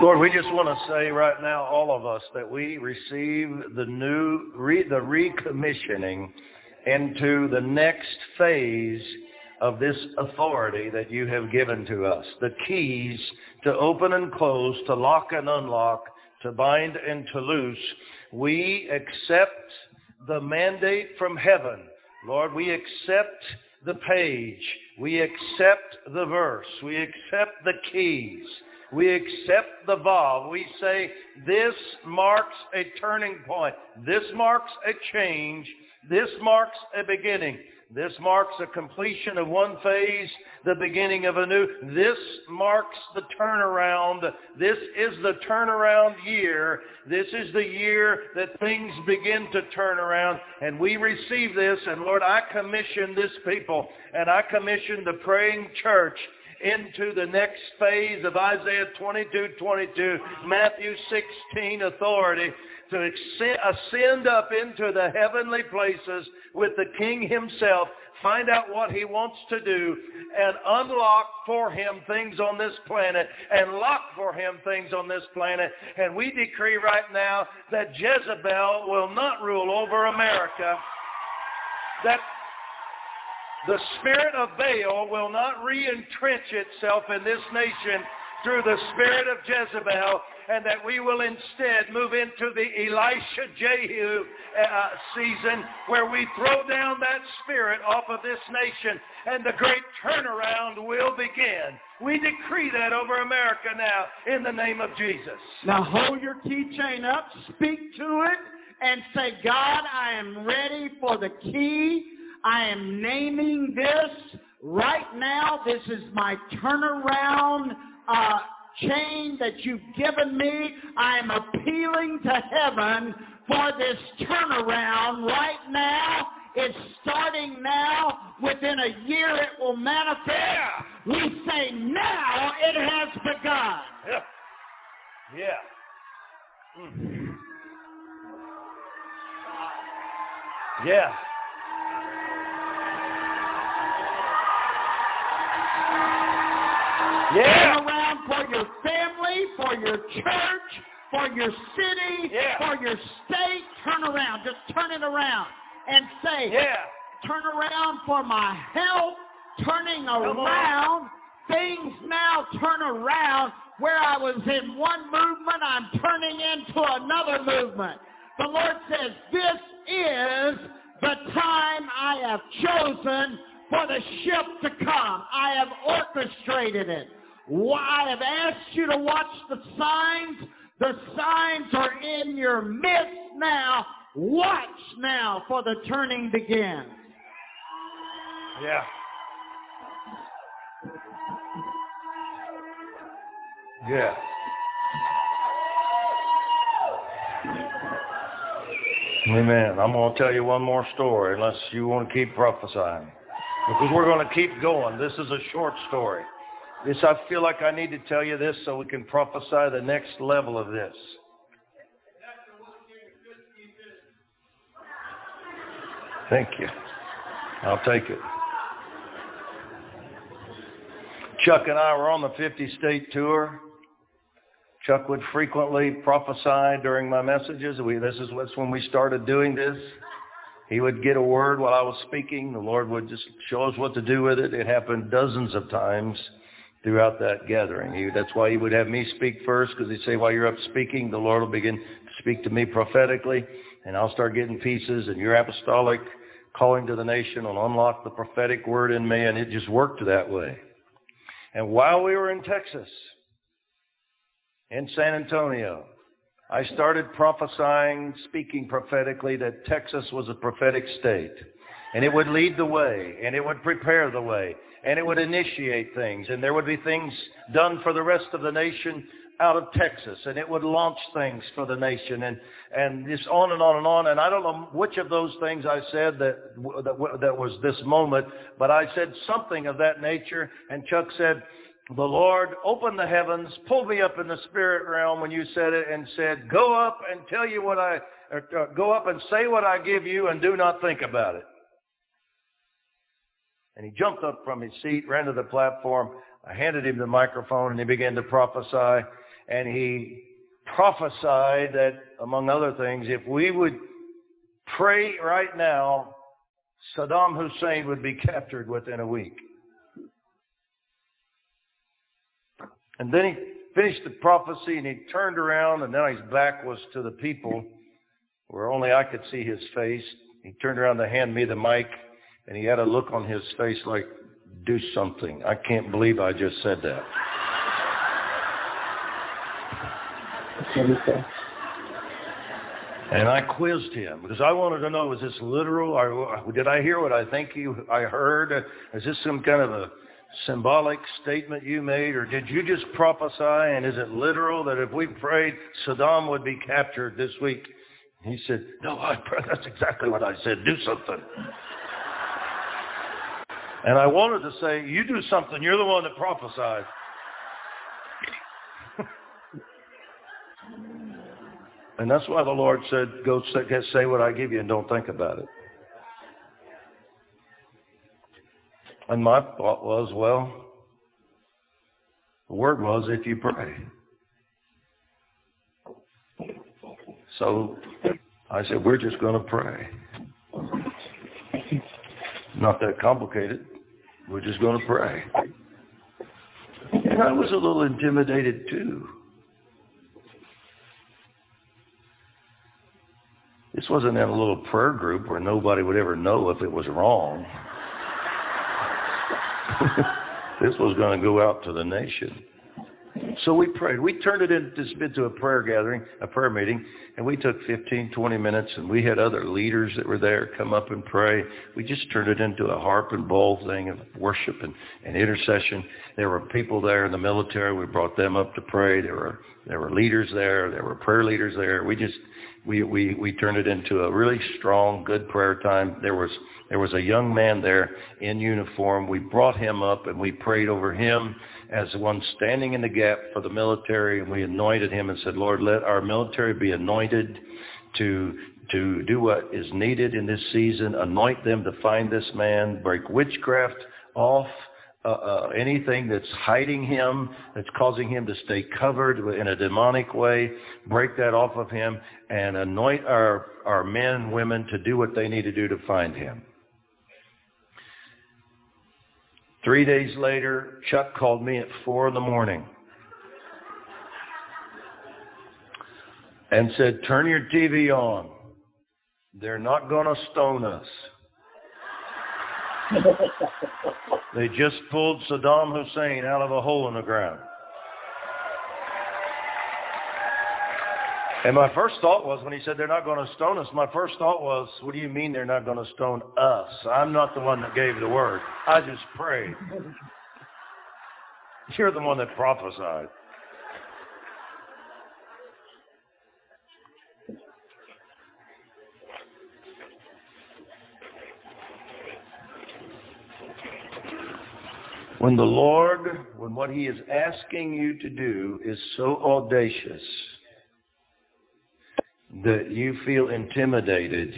Lord, we just want to say right now, all of us, that we receive the recommissioning into the next phase of this authority that you have given to us. The keys to open and close, to lock and unlock, to bind and to loose. We accept the mandate from heaven. Lord, we accept the page. We accept the verse. We accept the keys. We accept the valve. We say, this marks a turning point. This marks a change. This marks a beginning. This marks a completion of one phase, the beginning of a new. This marks the turnaround. This is the turnaround year. This is the year that things begin to turn around. And we receive this. And Lord, I commission this people, and I commission the praying church into the next phase of Isaiah 22:22, Matthew 16 authority, to ascend up into the heavenly places with the King himself, find out what he wants to do, and unlock for him things on this planet, and lock for him things on this planet. And we decree right now that Jezebel will not rule over America, that the spirit of Baal will not re-entrench itself in this nation through the spirit of Jezebel, and that we will instead move into the Elisha Jehu season, where we throw down that spirit off of this nation, and the great turnaround will begin. We decree that over America now in the name of Jesus. Now hold your keychain up, speak to it, and say, God, I am ready for the key. I am naming this right now. This is my turnaround chain that you've given me. I am appealing to heaven for this turnaround right now. It's starting now. Within a year it will manifest. Yeah. We say now it has begun. Yeah. Yeah. Mm. Yeah. Yeah. Turn around for your family, for your church, for your city, for your state. Turn around. Just turn it around and say, turn around for my health. Turning around. Things now turn around. Where I was in one movement, I'm turning into another movement. The Lord says, this is the time I have chosen for the ship to come. I have orchestrated it. I have asked you to watch the signs. The signs are in your midst now. Watch now, for the turning begins. Yeah. Yeah. Amen. I'm going to tell you one more story, unless you want to keep prophesying, because we're going to keep going. This is a short story. I feel like I need to tell you this so we can prophesy the next level of this. Thank you. I'll take it. Chuck and I were on the 50-state tour. Chuck would frequently prophesy during my messages. That's when we started doing this. He would get a word while I was speaking. The Lord would just show us what to do with it. It happened dozens of times throughout that gathering. That's why he would have me speak first, because he'd say, while you're up speaking, the Lord will begin to speak to me prophetically, and I'll start getting pieces, and your apostolic calling to the nation will unlock the prophetic word in me, and it just worked that way. And while we were in Texas, in San Antonio, I started prophesying, speaking prophetically, that Texas was a prophetic state. And it would lead the way, and it would prepare the way, and it would initiate things, and there would be things done for the rest of the nation out of Texas, and it would launch things for the nation, and just on and on and on. And I don't know which of those things I said that was this moment, but I said something of that nature, and Chuck said, the Lord opened the heavens, pulled me up in the spirit realm when you said it, and said, go up and go up and say what I give you, and do not think about it. And he jumped up from his seat, ran to the platform. I handed him the microphone, and he began to prophesy. and he prophesied that, among other things, if we would pray right now, Saddam Hussein would be captured within a week. And then he finished the prophecy, and he turned around, and now his back was to the people, where only I could see his face. He turned around to hand me the mic, and he had a look on his face like, do something. I can't believe I just said that. And I quizzed him because I wanted to know, is this literal? Or did I hear what I think I heard? Is this some kind of a symbolic statement you made? Or did you just prophesy? And is it literal that if we prayed, Saddam would be captured this week? He said, no, that's exactly what I said. Do something. And I wanted to say, you do something. You're the one that prophesied. And that's why the Lord said, go say what I give you and don't think about it. And my thought was, well, the word was, if you pray. So I said, we're just going to pray. Not that complicated. We're just going to pray. And I was a little intimidated too. This wasn't in a little prayer group where nobody would ever know if it was wrong. This was going to go out to the nation. So we prayed. We turned it into a prayer gathering, a prayer meeting, and we took 15, 20 minutes, and we had other leaders that were there come up and pray. We just turned it into a harp and bowl thing of worship and intercession. There were people there in the military. We brought them up to pray. There were leaders there. There were prayer leaders there. We turned it into a really strong, good prayer time. There was a young man there in uniform. We brought him up and we prayed over him as one standing in the gap for the military, and we anointed him and said, Lord, let our military be anointed to do what is needed in this season. Anoint them to find this man, break witchcraft off, anything that's hiding him, that's causing him to stay covered in a demonic way, break that off of him, and anoint our men and women to do what they need to do to find him. 3 days later, Chuck called me at 4 a.m. and said, turn your TV on. They're not going to stone us. They just pulled Saddam Hussein out of a hole in the ground. And my first thought was, when he said they're not going to stone us, my first thought was, what do you mean they're not going to stone us? I'm not the one that gave the word. I just prayed. You're the one that prophesied. When the Lord, when what He is asking you to do is so audacious that you feel intimidated,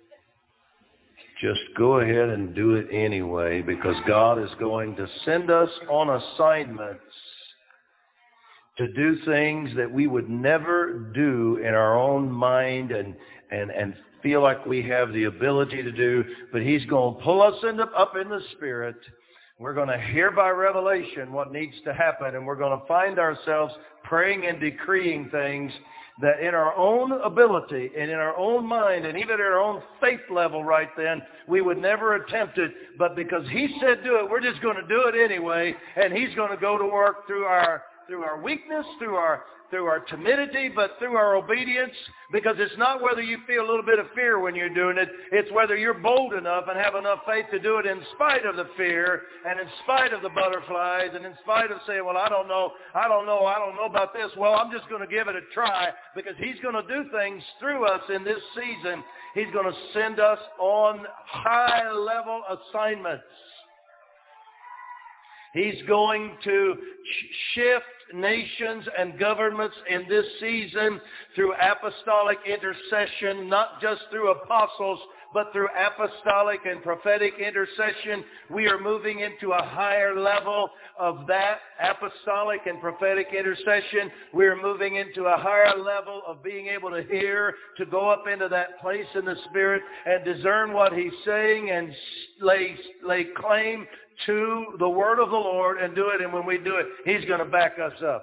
just go ahead and do it anyway, because God is going to send us on assignments to do things that we would never do in our own mind and feel like we have the ability to do, but He's going to pull us up in the Spirit. We're going to hear by revelation what needs to happen, and we're going to find ourselves praying and decreeing things that in our own ability and in our own mind and even at our own faith level right then, we would never attempt it. But because He said do it, we're just going to do it anyway, and He's going to go to work through our weakness, through our timidity, but through our obedience, because it's not whether you feel a little bit of fear when you're doing it, it's whether you're bold enough and have enough faith to do it in spite of the fear and in spite of the butterflies and in spite of saying, well, I don't know about this. Well, I'm just going to give it a try, because He's going to do things through us in this season. He's going to send us on high-level assignments. He's going to shift nations and governments in this season through apostolic intercession, not just through apostles, but through apostolic and prophetic intercession. We are moving into a higher level of that apostolic and prophetic intercession. We are moving into a higher level of being able to hear, to go up into that place in the Spirit and discern what He's saying and lay claim to the word of the Lord and do it. And when we do it, He's going to back us up.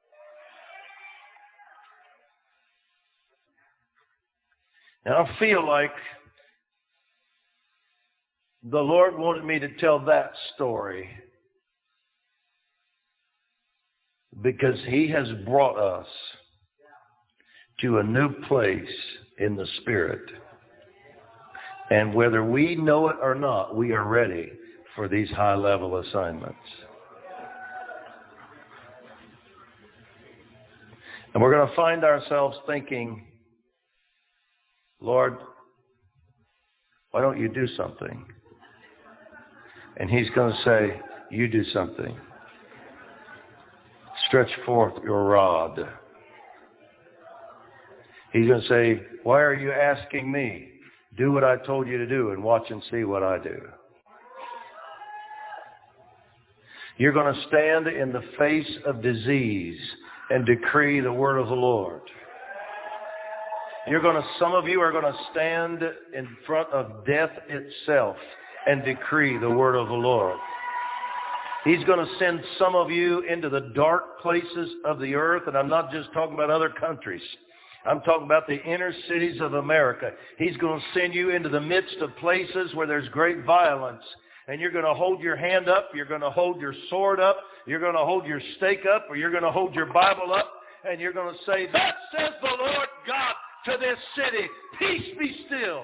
And I feel like the Lord wanted me to tell that story because He has brought us to a new place in the Spirit. And whether we know it or not, we are ready for these high-level assignments. And we're going to find ourselves thinking, Lord, why don't you do something? And He's going to say, you do something. Stretch forth your rod. He's going to say, why are you asking me? Do what I told you to do and watch and see what I do. You're going to stand in the face of disease and decree the word of the Lord. Some of you are going to stand in front of death itself and decree the word of the Lord. He's going to send some of you into the dark places of the earth, and I'm not just talking about other countries. I'm talking about the inner cities of America. He's going to send you into the midst of places where there's great violence. And you're going to hold your hand up, you're going to hold your sword up, you're going to hold your stake up, or you're going to hold your Bible up, and you're going to say, thus says the Lord God to this city, peace be still.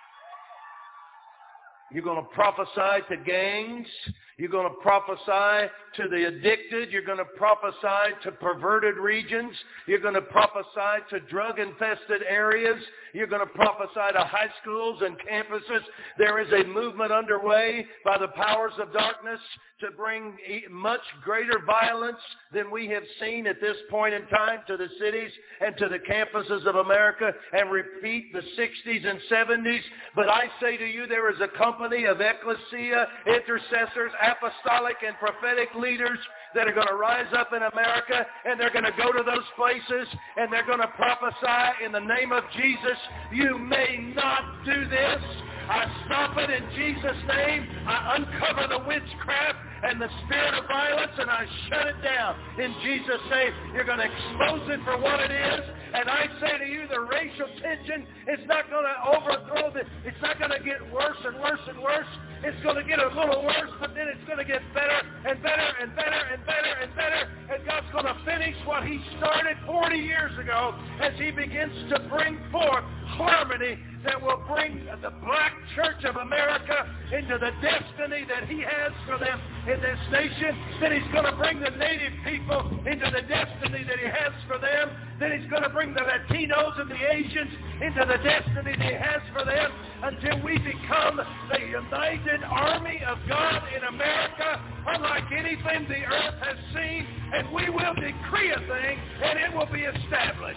You're going to prophesy to gangs. You're going to prophesy to the addicted. You're going to prophesy to perverted regions. You're going to prophesy to drug-infested areas. You're going to prophesy to high schools and campuses. There is a movement underway by the powers of darkness to bring much greater violence than we have seen at this point in time to the cities and to the campuses of America and repeat the 60s and 70s. But I say to you, there is a company of ecclesia, intercessors, apostolic and prophetic leaders that are going to rise up in America, and they're going to go to those places and they're going to prophesy in the name of Jesus. You may not do this. I stop it in Jesus' name. I uncover the witchcraft and the spirit of violence, and I shut it down in Jesus' name. You're going to expose it for what it is. And I say to you, the racial tension is not going to overthrow this. It's not going to get worse and worse and worse. It's going to get a little worse, but then it's going to get better and better and better and better and better. And God's going to finish what He started 40 years ago as He begins to bring forth harmony that will bring the black church of America into the destiny that He has for them in this nation. Then He's going to bring the native people into the destiny that He has for them. Then He's going to bring the Latinos and the Asians into the destiny that He has for them until we become the united army of God in America, unlike anything the earth has seen. And we will decree a thing, and it will be established.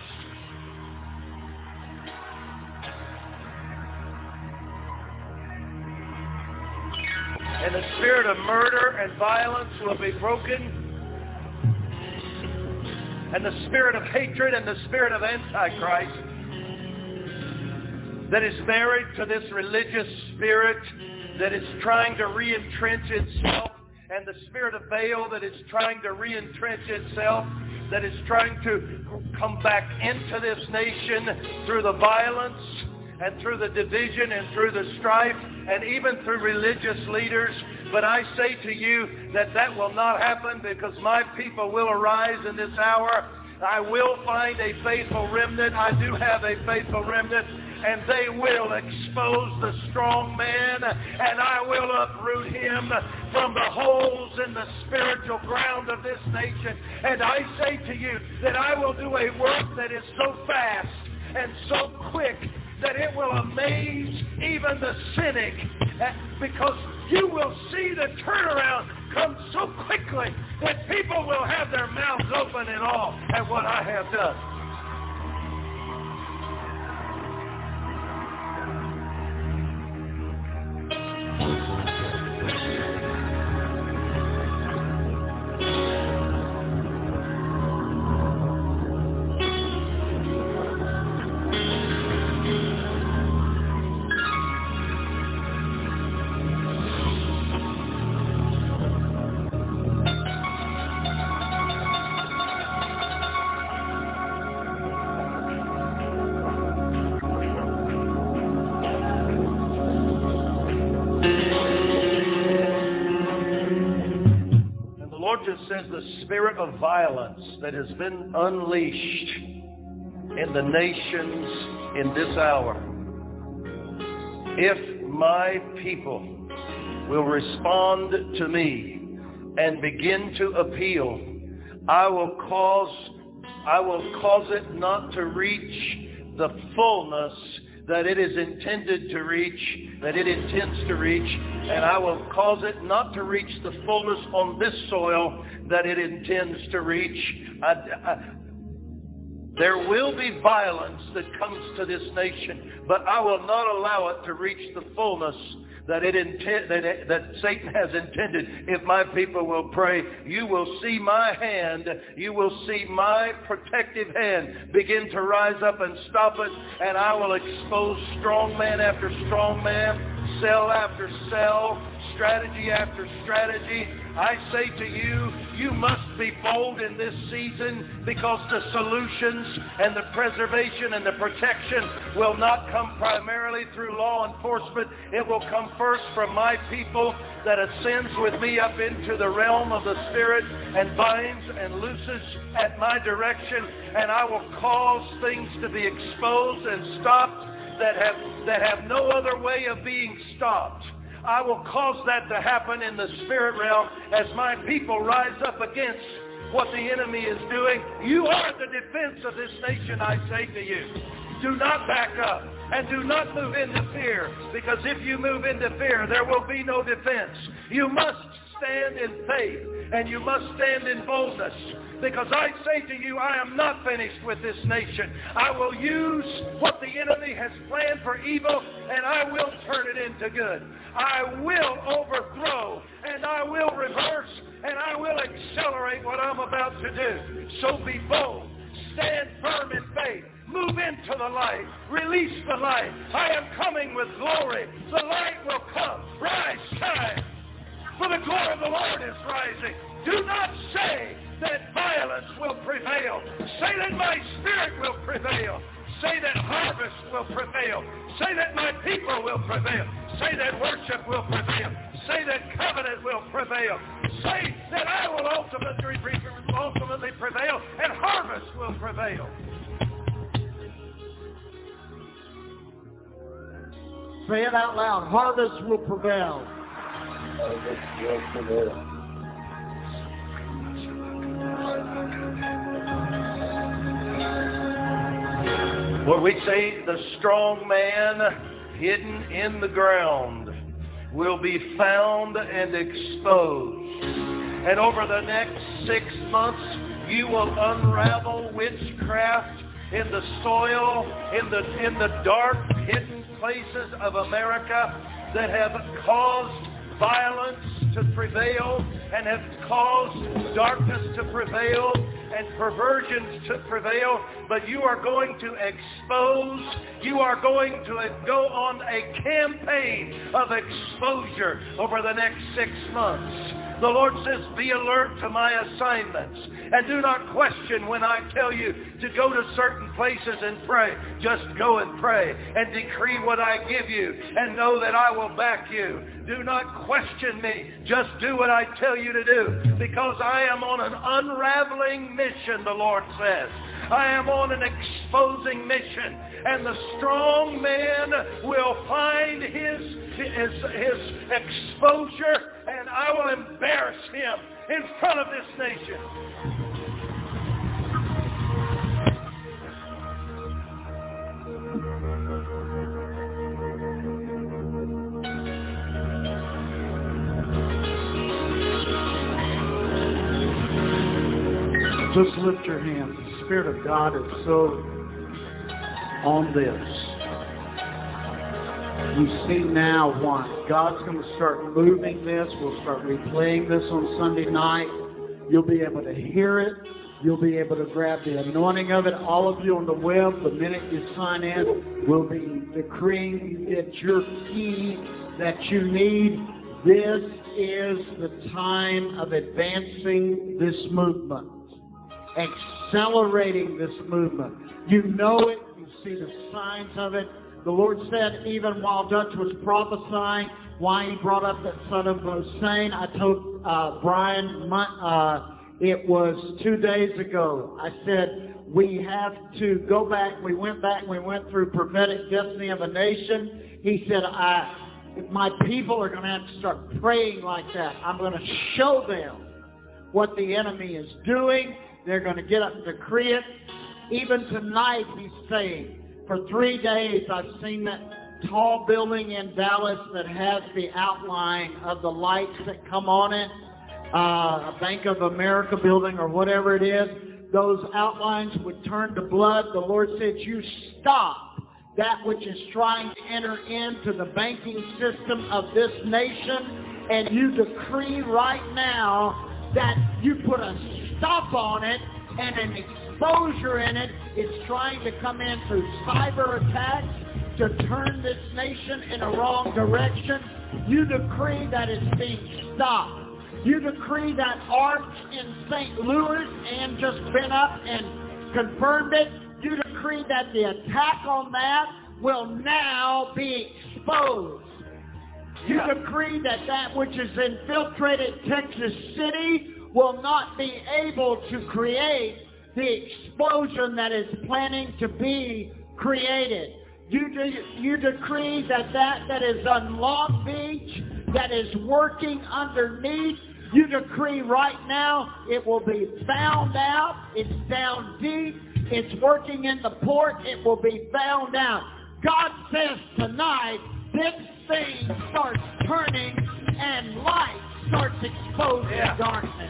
And the spirit of murder and violence will be broken. And the spirit of hatred and the spirit of Antichrist that is married to this religious spirit that is trying to re-entrench itself, and the spirit of Baal that is trying to re-entrench itself, that is trying to come back into this nation through the violence and through the division and through the strife and even through religious leaders. But I say to you that that will not happen, because my people will arise in this hour. I will find a faithful remnant. I do have a faithful remnant, and they will expose the strong man, and I will uproot him from the holes in the spiritual ground of this nation. And I say to you that I will do a work that is so fast and so quick that it will amaze even the cynic, because you will see the turnaround come so quickly that people will have their mouths open in awe at what I have done. Just says the spirit of violence that has been unleashed in the nations in this hour. If my people will respond to me and begin to appeal, I will cause it not to reach the fullness that it is intended to reach, that it intends to reach, and I will cause it not to reach the fullness on this soil that it intends to reach. There will be violence that comes to this nation, but I will not allow it to reach the fullness that Satan has intended. If my people will pray, you will see my hand, you will see my protective hand begin to rise up and stop it, and I will expose strong man after strong man, cell after cell, strategy after strategy. I say to you, you must be bold in this season, because the solutions and the preservation and the protection will not come primarily through law enforcement. It will come first from my people that ascends with me up into the realm of the Spirit and binds and looses at my direction, and I will cause things to be exposed and stopped that have no other way of being stopped. I will cause that to happen in the spirit realm as my people rise up against what the enemy is doing. You are the defense of this nation, I say to you. Do not back up and do not move into fear, because if you move into fear, there will be no defense. You must stand in faith and you must stand in boldness, because I say to you, I am not finished with this nation. I will use what the enemy has planned for evil, and I will turn it into good. I will overthrow, and I will reverse, and I will accelerate what I'm about to do. So be bold. Stand firm in faith. Move into the light. Release the light. I am coming with glory. The light will come. Rise, shine. For the glory of the Lord is rising. Do not say that violence will prevail. Say that my spirit will prevail. Say that harvest will prevail. Say that my people will prevail. Say that worship will prevail. Say that covenant will prevail. Say that I will ultimately prevail, and harvest will prevail. Say it out loud. Harvest will prevail. Harvest will prevail. Where we say the strong man hidden in the ground will be found and exposed. And over the next 6 months, you will unravel witchcraft in the soil, in the dark, hidden places of America that have caused violence to prevail and have caused darkness to prevail and perversions to prevail. But you are going to expose, you are going to go on a campaign of exposure over the next 6 months. The Lord says, be alert to my assignments, and do not question when I tell you to go to certain places and pray. Just go and pray and decree what I give you, and know that I will back you. Do not question me. Just do what I tell you to do, because I am on an unraveling mission, the Lord says. I am on an exposing mission, and the strong man will find his exposure, and I will embarrass him in front of this nation. Just lift your hands. The Spirit of God is so on this. You see now why. God's going to start moving this. We'll start replaying this on Sunday night. You'll be able to hear it. You'll be able to grab the anointing of it. All of you on the web, the minute you sign in, we'll be decreeing you get your key that you need. This is the time of advancing this movement, accelerating this movement. You know it. You see the signs of it. The Lord said, even while Dutch was prophesying, why he brought up that Saddam Hussein, I told Brian, it was 2 days ago. I said, we have to go back. We went through prophetic destiny of a nation. He said, my people are going to have to start praying like that. I'm going to show them what the enemy is doing. They're going to get up and decree it. Even tonight, he's saying, for 3 days, I've seen that tall building in Dallas that has the outline of the lights that come on it, a Bank of America building or whatever it is. Those outlines would turn to blood. The Lord said, you stop that which is trying to enter into the banking system of this nation, and you decree right now that you put a stop on it and an exposure in it. It's trying to come in through cyber attacks to turn this nation in a wrong direction. You decree that it's being stopped. You decree that arch in St. Louis, and just been up and confirmed it. You decree that the attack on that will now be exposed. You decree that that which has infiltrated Texas City will not be able to create the explosion that is planning to be created. You decree that is on Long Beach, that is working underneath. You decree right now it will be found out. It's down deep. It's working in the port. It will be found out. God says tonight, this thing starts turning and light starts exposing darkness.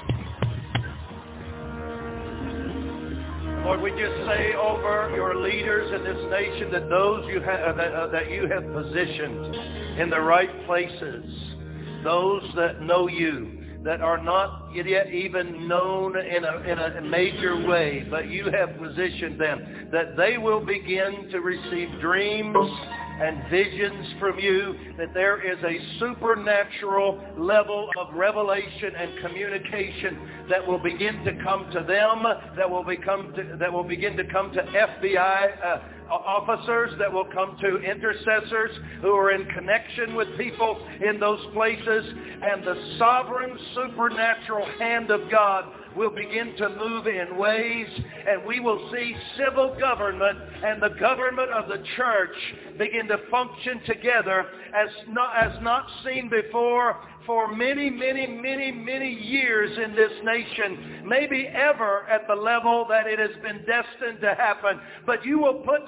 Lord, we just say over your leaders in this nation that those that you have positioned in the right places, those that know you, that are not yet even known in a major way, but you have positioned them, that they will begin to receive dreams and visions from you, that there is a supernatural level of revelation and communication that will begin to come to them, that will begin to come to FBI officers, that will come to intercessors who are in connection with people in those places, and the sovereign supernatural hand of God will begin to move in ways, and we will see civil government and the government of the church begin to function together as not seen before for many, many, many, many years in this nation, maybe ever at the level that it has been destined to happen. But you will put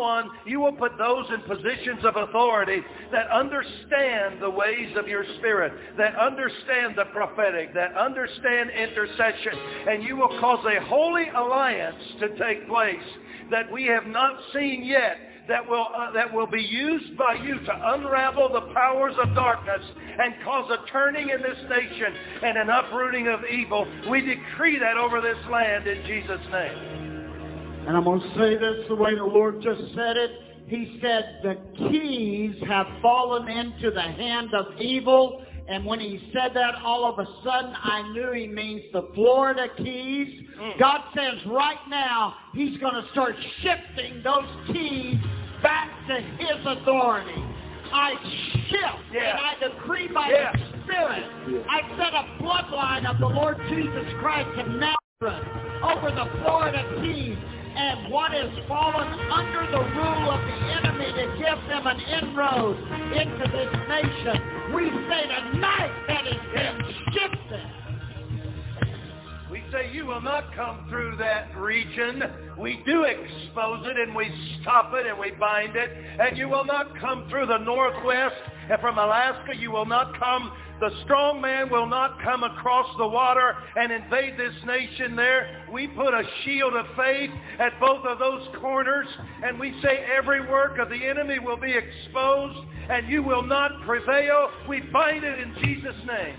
those in positions of authority that understand the ways of your Spirit, that understand the prophetic, that understand intercession, and you will cause a holy alliance to take place that we have not seen yet, that will be used by you to unravel the powers of darkness and cause a turning in this nation and an uprooting of evil. We decree that over this land in Jesus' name. And I'm going to say this the way the Lord just said it. He said the keys have fallen into the hand of evil. And when he said that, all of a sudden, I knew he means the Florida keys. God says right now, he's going to start shifting those keys back to his authority. I shift and I decree by the Spirit. I set a bloodline of the Lord Jesus Christ of Nazareth over the Florida keys. And what has fallen under the rule of the enemy to give them an inroad into this nation, we say tonight that has been shifted. say, you will not come through that region. We do expose it and we stop it and we bind it. And you will not come through the Northwest. And from Alaska, you will not come. The strong man will not come across the water and invade this nation there. We put a shield of faith at both of those corners, and we say every work of the enemy will be exposed, and you will not prevail. We bind it in Jesus' name.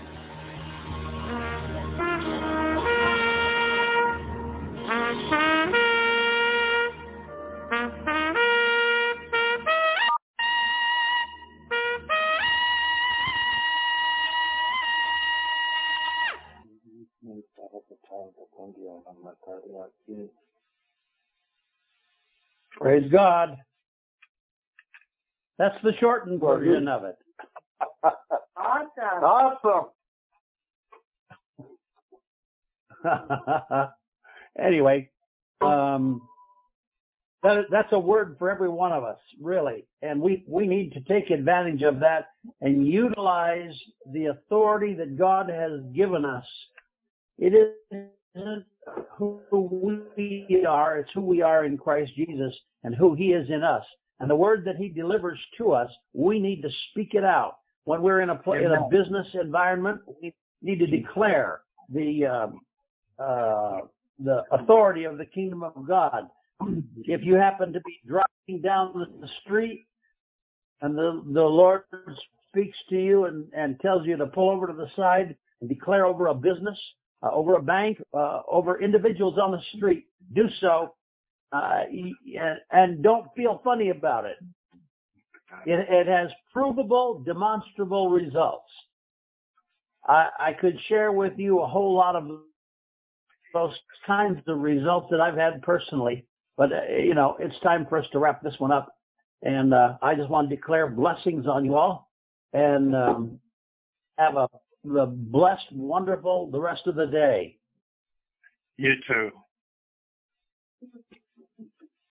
Praise God. That's the shortened version of it. Awesome. Anyway, that's a word for every one of us, really. And we need to take advantage of that and utilize the authority that God has given us. It isn't who we are, it's who we are in Christ Jesus and who He is in us. And the word that He delivers to us, we need to speak it out. When we're in a business environment, we need to declare the authority of the kingdom of God. If you happen to be driving down the street and the Lord speaks to you and tells you to pull over to the side and declare over a business, over a bank, over individuals on the street, do so, and don't feel funny about it. It has provable, demonstrable results. I could share with you a whole lot of those kinds of results that I've had personally, but it's time for us to wrap this one up. And I just want to declare blessings on you all, and have the blessed, wonderful the rest of the day. You too.